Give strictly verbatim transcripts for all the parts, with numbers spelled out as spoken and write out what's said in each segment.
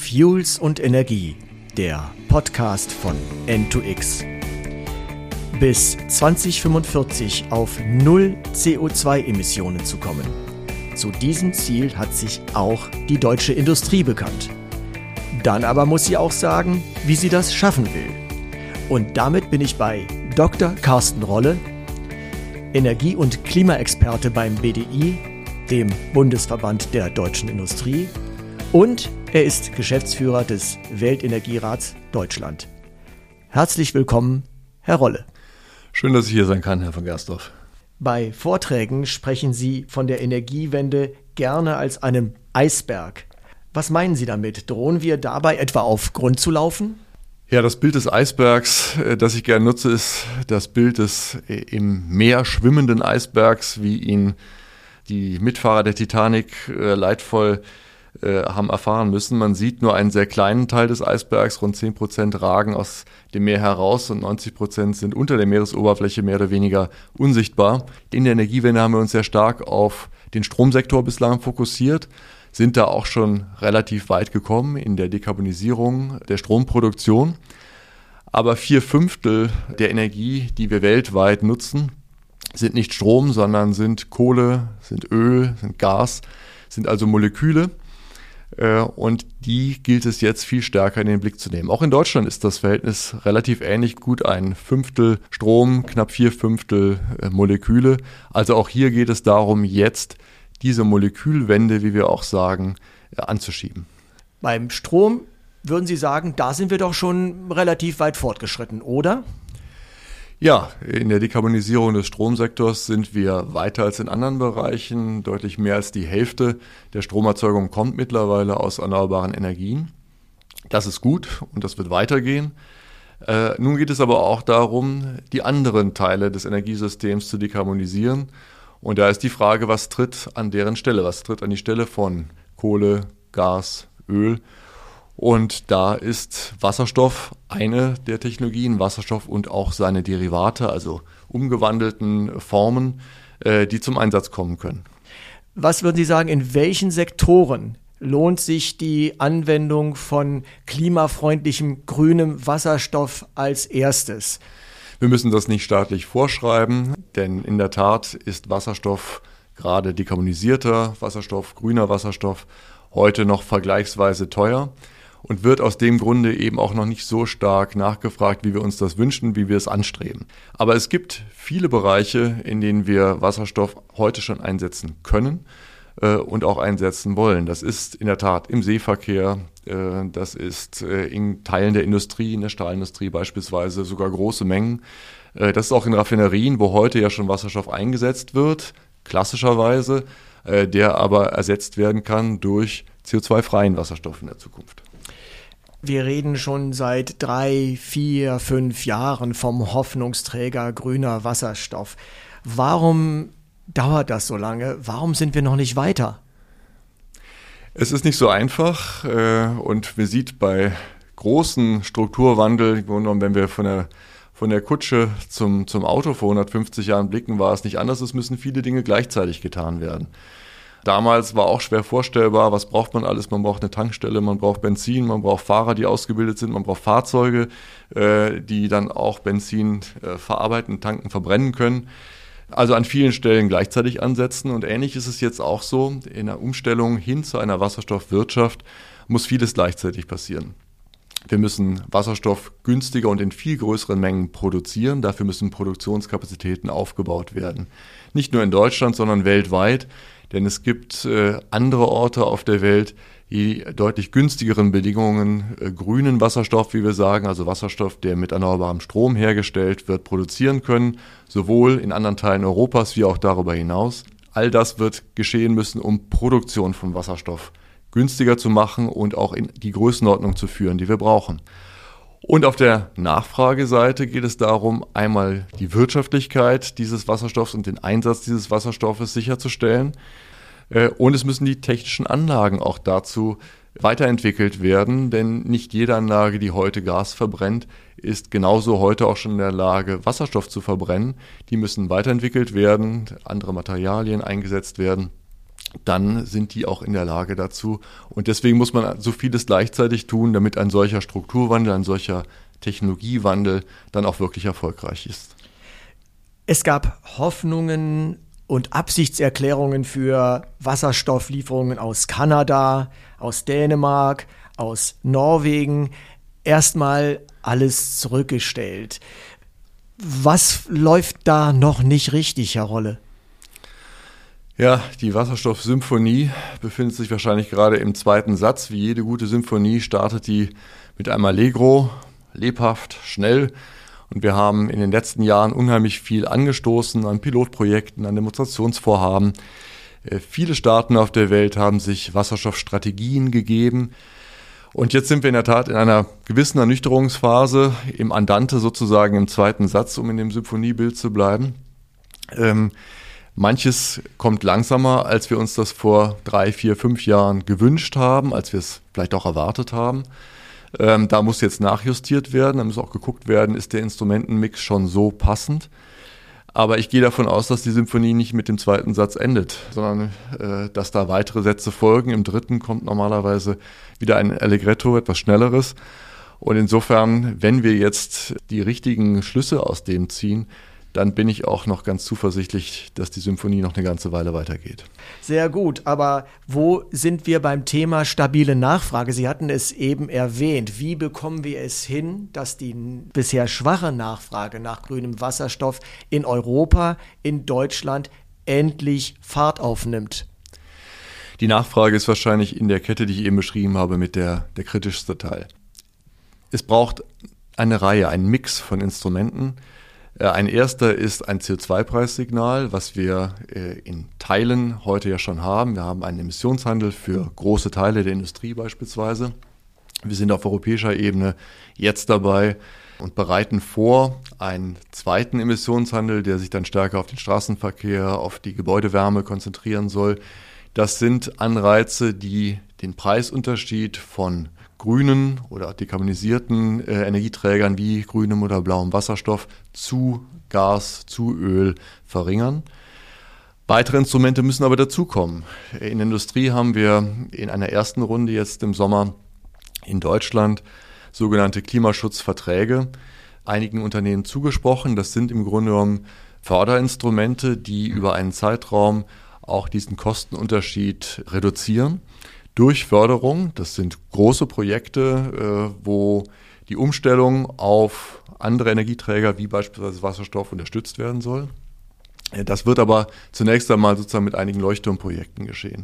Fuels und Energie, der Podcast von N zwei X. Bis zwanzig fünfundvierzig auf null C O zwei Emissionen zu kommen. Zu diesem Ziel hat sich auch die deutsche Industrie bekannt. Dann aber muss sie auch sagen, wie sie das schaffen will. Und damit bin ich bei Doktor Carsten Rolle, Energie- und Klimaexperte beim B D I, dem Bundesverband der deutschen Industrie, und er ist Geschäftsführer des Weltenergierats Deutschland. Herzlich willkommen, Herr Rolle. Schön, dass ich hier sein kann, Herr von Gersdorf. Bei Vorträgen sprechen Sie von der Energiewende gerne als einem Eisberg. Was meinen Sie damit? Drohen wir dabei etwa auf Grund zu laufen? Ja, das Bild des Eisbergs, das ich gerne nutze, ist das Bild des im Meer schwimmenden Eisbergs, wie ihn die Mitfahrer der Titanic leidvoll haben erfahren müssen. Man sieht nur einen sehr kleinen Teil des Eisbergs, rund zehn Prozent ragen aus dem Meer heraus und neunzig Prozent sind unter der Meeresoberfläche mehr oder weniger unsichtbar. In der Energiewende haben wir uns sehr stark auf den Stromsektor bislang fokussiert, sind da auch schon relativ weit gekommen in der Dekarbonisierung der Stromproduktion. Aber vier Fünftel der Energie, die wir weltweit nutzen, sind nicht Strom, sondern sind Kohle, sind Öl, sind Gas, sind also Moleküle. Und die gilt es jetzt viel stärker in den Blick zu nehmen. Auch in Deutschland ist das Verhältnis relativ ähnlich, gut ein Fünftel Strom, knapp vier Fünftel Moleküle. Also auch hier geht es darum, jetzt diese Molekülwende, wie wir auch sagen, anzuschieben. Beim Strom würden Sie sagen, da sind wir doch schon relativ weit fortgeschritten, oder? Ja, in der Dekarbonisierung des Stromsektors sind wir weiter als in anderen Bereichen. Deutlich mehr als die Hälfte der Stromerzeugung kommt mittlerweile aus erneuerbaren Energien. Das ist gut und das wird weitergehen. Äh, nun geht es aber auch darum, die anderen Teile des Energiesystems zu dekarbonisieren. Und da ist die Frage, was tritt an deren Stelle? Was tritt an die Stelle von Kohle, Gas, Öl? Und da ist Wasserstoff eine der Technologien, Wasserstoff und auch seine Derivate, also umgewandelten Formen, äh, die zum Einsatz kommen können. Was würden Sie sagen, in welchen Sektoren lohnt sich die Anwendung von klimafreundlichem grünem Wasserstoff als erstes? Wir müssen das nicht staatlich vorschreiben, denn in der Tat ist Wasserstoff, gerade dekarbonisierter Wasserstoff, grüner Wasserstoff, heute noch vergleichsweise teuer und wird aus dem Grunde eben auch noch nicht so stark nachgefragt, wie wir uns das wünschen, wie wir es anstreben. Aber es gibt viele Bereiche, in denen wir Wasserstoff heute schon einsetzen können äh, und auch einsetzen wollen. Das ist in der Tat im Seeverkehr, äh, das ist äh, in Teilen der Industrie, in der Stahlindustrie beispielsweise, sogar große Mengen. Äh, das ist auch in Raffinerien, wo heute ja schon Wasserstoff eingesetzt wird, klassischerweise, äh, der aber ersetzt werden kann durch C O zwei freien Wasserstoff in der Zukunft. Wir reden schon seit drei, vier, fünf Jahren vom Hoffnungsträger grüner Wasserstoff. Warum dauert das so lange? Warum sind wir noch nicht weiter? Es ist nicht so einfach und man sieht bei großen Strukturwandel, wenn wir von der, von der Kutsche zum, zum Auto vor hundertfünfzig Jahren blicken, war es nicht anders. Es müssen viele Dinge gleichzeitig getan werden. Damals war auch schwer vorstellbar, was braucht man alles? Man braucht eine Tankstelle, man braucht Benzin, man braucht Fahrer, die ausgebildet sind, man braucht Fahrzeuge, äh, die dann auch Benzin äh, verarbeiten, tanken, verbrennen können. Also an vielen Stellen gleichzeitig ansetzen und ähnlich ist es jetzt auch so. In der Umstellung hin zu einer Wasserstoffwirtschaft muss vieles gleichzeitig passieren. Wir müssen Wasserstoff günstiger und in viel größeren Mengen produzieren. Dafür müssen Produktionskapazitäten aufgebaut werden. Nicht nur in Deutschland, sondern weltweit. Denn es gibt äh, andere Orte auf der Welt, die deutlich günstigeren Bedingungen äh, grünen Wasserstoff, wie wir sagen, also Wasserstoff, der mit erneuerbarem Strom hergestellt wird, produzieren können, sowohl in anderen Teilen Europas wie auch darüber hinaus. All das wird geschehen müssen, um Produktion von Wasserstoff günstiger zu machen und auch in die Größenordnung zu führen, die wir brauchen. Und auf der Nachfrageseite geht es darum, einmal die Wirtschaftlichkeit dieses Wasserstoffs und den Einsatz dieses Wasserstoffes sicherzustellen. Und es müssen die technischen Anlagen auch dazu weiterentwickelt werden, denn nicht jede Anlage, die heute Gas verbrennt, ist genauso heute auch schon in der Lage, Wasserstoff zu verbrennen. Die müssen weiterentwickelt werden, andere Materialien eingesetzt werden. dann sind die auch in der Lage dazu. Und deswegen muss man so vieles gleichzeitig tun, damit ein solcher Strukturwandel, ein solcher Technologiewandel dann auch wirklich erfolgreich ist. Es gab Hoffnungen und Absichtserklärungen für Wasserstofflieferungen aus Kanada, aus Dänemark, aus Norwegen. Erstmal alles zurückgestellt. Was läuft da noch nicht richtig, Herr Rolle? Ja, die Wasserstoff-Symphonie befindet sich wahrscheinlich gerade im zweiten Satz. Wie jede gute Symphonie startet die mit einem Allegro, lebhaft, schnell. Und wir haben in den letzten Jahren unheimlich viel angestoßen an Pilotprojekten, an Demonstrationsvorhaben. Äh, viele Staaten auf der Welt haben sich Wasserstoffstrategien gegeben. Und jetzt sind wir in der Tat in einer gewissen Ernüchterungsphase, im Andante sozusagen im zweiten Satz, um in dem Symphoniebild zu bleiben. Ähm, manches kommt langsamer, als wir uns das vor drei, vier, fünf Jahren gewünscht haben, als wir es vielleicht auch erwartet haben. Ähm, da muss jetzt nachjustiert werden, da muss auch geguckt werden, ist der Instrumentenmix schon so passend. Aber ich gehe davon aus, dass die Symphonie nicht mit dem zweiten Satz endet, sondern äh, dass da weitere Sätze folgen. Im dritten kommt normalerweise wieder ein Allegretto, etwas Schnelleres. Und insofern, wenn wir jetzt die richtigen Schlüsse aus dem ziehen, dann bin ich auch noch ganz zuversichtlich, dass die Symphonie noch eine ganze Weile weitergeht. Sehr gut, aber wo sind wir beim Thema stabile Nachfrage? Sie hatten es eben erwähnt. Wie bekommen wir es hin, dass die bisher schwache Nachfrage nach grünem Wasserstoff in Europa, in Deutschland endlich Fahrt aufnimmt? Die Nachfrage ist wahrscheinlich in der Kette, die ich eben beschrieben habe, mit der, der kritischste Teil. Es braucht eine Reihe, einen Mix von Instrumenten. Ein erster ist ein C O zwei Preissignal, was wir in Teilen heute ja schon haben. Wir haben einen Emissionshandel für große Teile der Industrie beispielsweise. Wir sind auf europäischer Ebene jetzt dabei und bereiten vor einen zweiten Emissionshandel, der sich dann stärker auf den Straßenverkehr, auf die Gebäudewärme konzentrieren soll. Das sind Anreize, die den Preisunterschied von grünen oder dekarbonisierten äh, Energieträgern wie grünem oder blauem Wasserstoff zu Gas, zu Öl verringern. Weitere Instrumente müssen aber dazukommen. In der Industrie haben wir in einer ersten Runde jetzt im Sommer in Deutschland sogenannte Klimaschutzverträge einigen Unternehmen zugesprochen. Das sind im Grunde genommen Förderinstrumente, die über einen Zeitraum auch diesen Kostenunterschied reduzieren. Durch Förderung, das sind große Projekte, äh, wo die Umstellung auf andere Energieträger wie beispielsweise Wasserstoff unterstützt werden soll. Das wird aber zunächst einmal sozusagen mit einigen Leuchtturmprojekten geschehen.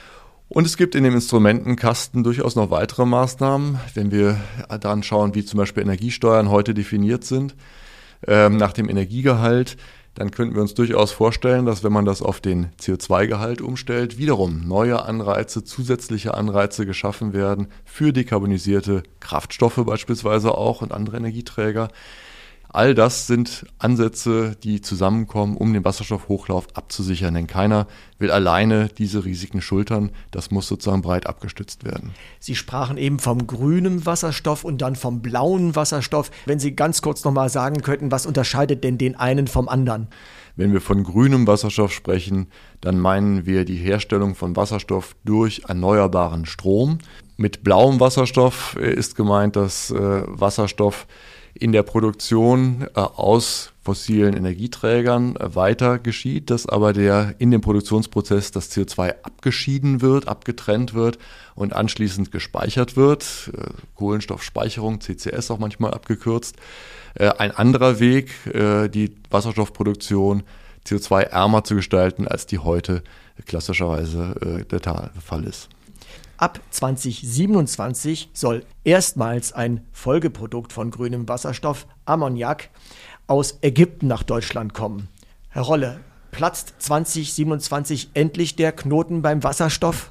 Und es gibt in dem Instrumentenkasten durchaus noch weitere Maßnahmen, wenn wir daran schauen, wie zum Beispiel Energiesteuern heute definiert sind, äh, nach dem Energiegehalt. Dann könnten wir uns durchaus vorstellen, dass wenn man das auf den C O zwei Gehalt umstellt, wiederum neue Anreize, zusätzliche Anreize geschaffen werden für dekarbonisierte Kraftstoffe beispielsweise auch und andere Energieträger. All das sind Ansätze, die zusammenkommen, um den Wasserstoffhochlauf abzusichern. Denn keiner will alleine diese Risiken schultern. Das muss sozusagen breit abgestützt werden. Sie sprachen eben vom grünen Wasserstoff und dann vom blauen Wasserstoff. Wenn Sie ganz kurz nochmal sagen könnten, was unterscheidet denn den einen vom anderen? Wenn wir von grünem Wasserstoff sprechen, dann meinen wir die Herstellung von Wasserstoff durch erneuerbaren Strom. Mit blauem Wasserstoff ist gemeint, dass äh, Wasserstoff in der Produktion äh, aus fossilen Energieträgern äh, weiter geschieht, dass aber der in dem Produktionsprozess das C O zwei abgeschieden wird, abgetrennt wird und anschließend gespeichert wird. Äh, Kohlenstoffspeicherung, C C S auch manchmal abgekürzt. Äh, ein anderer Weg, äh, die Wasserstoffproduktion C O zwei ärmer zu gestalten, als die heute klassischerweise äh, der Fall ist. Ab zwanzig siebenundzwanzig soll erstmals ein Folgeprodukt von grünem Wasserstoff, Ammoniak, aus Ägypten nach Deutschland kommen. Herr Rolle, platzt zwanzig siebenundzwanzig endlich der Knoten beim Wasserstoff?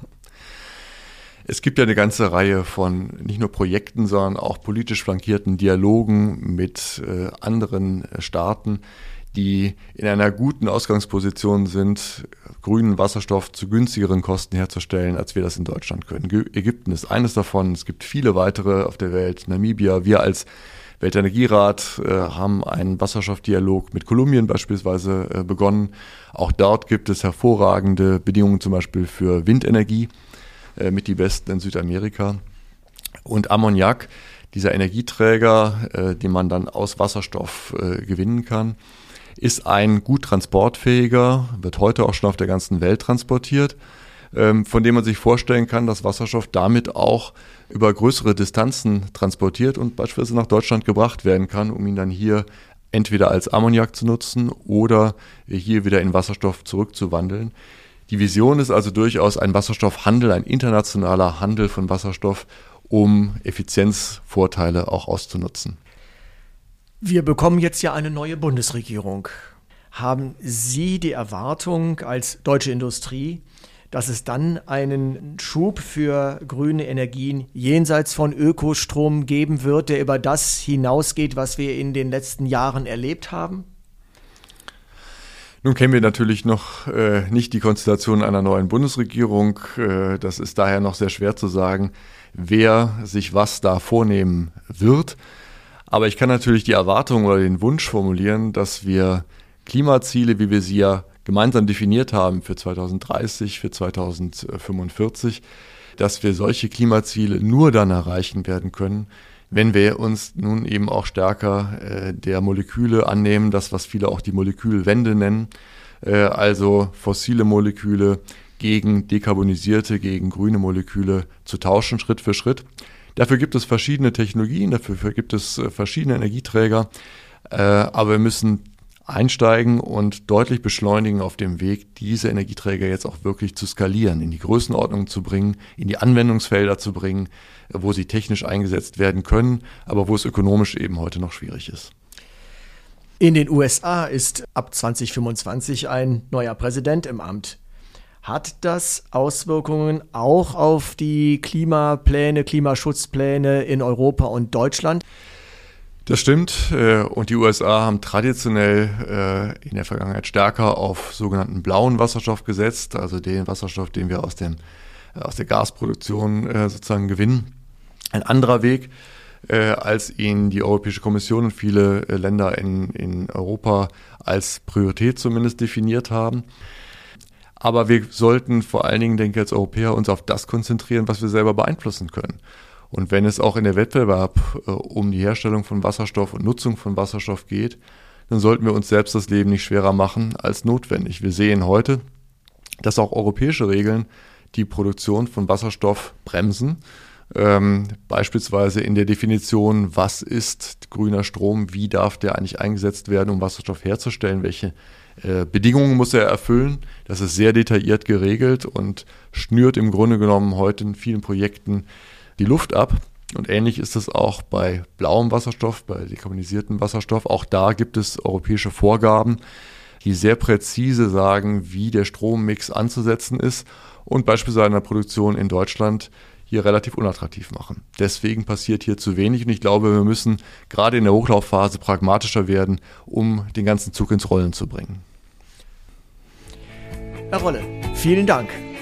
Es gibt ja eine ganze Reihe von nicht nur Projekten, sondern auch politisch flankierten Dialogen mit äh, anderen Staaten, die in einer guten Ausgangsposition sind, grünen Wasserstoff zu günstigeren Kosten herzustellen, als wir das in Deutschland können. Ägypten ist eines davon. Es gibt viele weitere auf der Welt. Namibia, wir als Weltenergierat äh, haben einen Wasserstoffdialog mit Kolumbien beispielsweise äh, begonnen. Auch dort gibt es hervorragende Bedingungen zum Beispiel für Windenergie, äh, mit die besten in Südamerika. Und Ammoniak, dieser Energieträger, äh, den man dann aus Wasserstoff äh, gewinnen kann, ist ein gut transportfähiger, wird heute auch schon auf der ganzen Welt transportiert, ähm, von dem man sich vorstellen kann, dass Wasserstoff damit auch über größere Distanzen transportiert und beispielsweise nach Deutschland gebracht werden kann, um ihn dann hier entweder als Ammoniak zu nutzen oder hier wieder in Wasserstoff zurückzuwandeln. Die Vision ist also durchaus ein Wasserstoffhandel, ein internationaler Handel von Wasserstoff, um Effizienzvorteile auch auszunutzen. Wir bekommen jetzt ja eine neue Bundesregierung. Haben Sie die Erwartung als deutsche Industrie, dass es dann einen Schub für grüne Energien jenseits von Ökostrom geben wird, der über das hinausgeht, was wir in den letzten Jahren erlebt haben? Nun kennen wir natürlich noch äh, nicht die Konstellation einer neuen Bundesregierung. Äh, das ist daher noch sehr schwer zu sagen, wer sich was da vornehmen wird. Aber ich kann natürlich die Erwartung oder den Wunsch formulieren, dass wir Klimaziele, wie wir sie ja gemeinsam definiert haben für zweitausenddreißig, für zweitausendfünfundvierzig, dass wir solche Klimaziele nur dann erreichen werden können, wenn wir uns nun eben auch stärker äh, der Moleküle annehmen, das, was viele auch die Molekülwende nennen, äh, also fossile Moleküle gegen dekarbonisierte, gegen grüne Moleküle zu tauschen, Schritt für Schritt. Dafür gibt es verschiedene Technologien, dafür gibt es äh, verschiedene Energieträger, äh, aber wir müssen einsteigen und deutlich beschleunigen auf dem Weg, diese Energieträger jetzt auch wirklich zu skalieren, in die Größenordnung zu bringen, in die Anwendungsfelder zu bringen, wo sie technisch eingesetzt werden können, aber wo es ökonomisch eben heute noch schwierig ist. In den U S A ist ab zwanzig fünfundzwanzig ein neuer Präsident im Amt. Hat das Auswirkungen auch auf die Klimapläne, Klimaschutzpläne in Europa und Deutschland? Das stimmt. Und die U S A haben traditionell in der Vergangenheit stärker auf sogenannten blauen Wasserstoff gesetzt, also den Wasserstoff, den wir aus, dem, aus der Gasproduktion sozusagen gewinnen. Ein anderer Weg, als ihn die Europäische Kommission und viele Länder in, in Europa als Priorität zumindest definiert haben. Aber wir sollten vor allen Dingen, denke ich, als Europäer uns auf das konzentrieren, was wir selber beeinflussen können. Und wenn es auch in der Wettbewerb äh, um die Herstellung von Wasserstoff und Nutzung von Wasserstoff geht, dann sollten wir uns selbst das Leben nicht schwerer machen als notwendig. Wir sehen heute, dass auch europäische Regeln die Produktion von Wasserstoff bremsen. Ähm, beispielsweise in der Definition, was ist grüner Strom, wie darf der eigentlich eingesetzt werden, um Wasserstoff herzustellen, welche äh, Bedingungen muss er erfüllen. Das ist sehr detailliert geregelt und schnürt im Grunde genommen heute in vielen Projekten die Luft ab. Und ähnlich ist es auch bei blauem Wasserstoff, bei dekarbonisiertem Wasserstoff. Auch da gibt es europäische Vorgaben, die sehr präzise sagen, wie der Strommix anzusetzen ist und beispielsweise in der Produktion in Deutschland hier relativ unattraktiv machen. Deswegen passiert hier zu wenig und ich glaube, wir müssen gerade in der Hochlaufphase pragmatischer werden, um den ganzen Zug ins Rollen zu bringen. Herr Rolle, vielen Dank.